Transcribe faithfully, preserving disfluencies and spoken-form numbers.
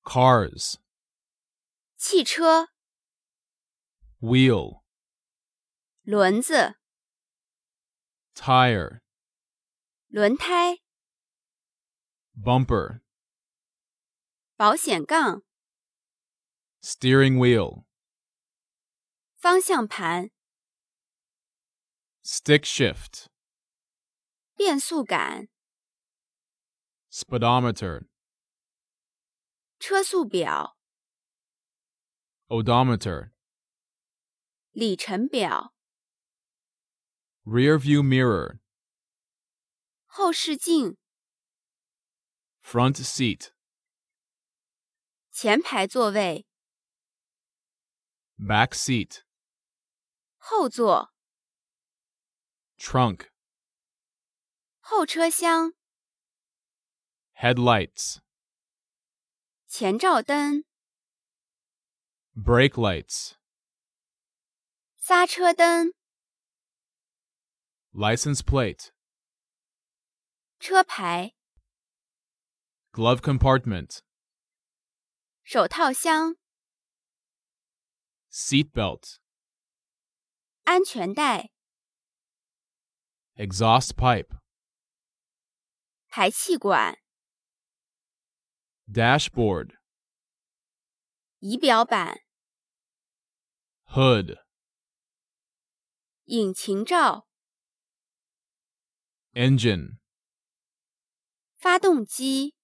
cars, 汽车、 wheel, 轮子、 tire, 轮胎、 bumper, 保险杠、 steering wheel, 方向盘、 stick shift, 变速杆、 speedometer, 车速表、 odometer, 里程表、 rear view mirror, 后视镜、 front seat, 前排座位、 back seat, 后座、 trunk, 后车厢、 headlights, 前照灯、 brake lights, 刹车灯、 license plate, 车牌、 glove compartment, 手套箱、 seat belt, 安全带、 exhaust pipe, 排气管、 dashboard, 仪表板、 hood, 引擎罩、 engine, 发动机、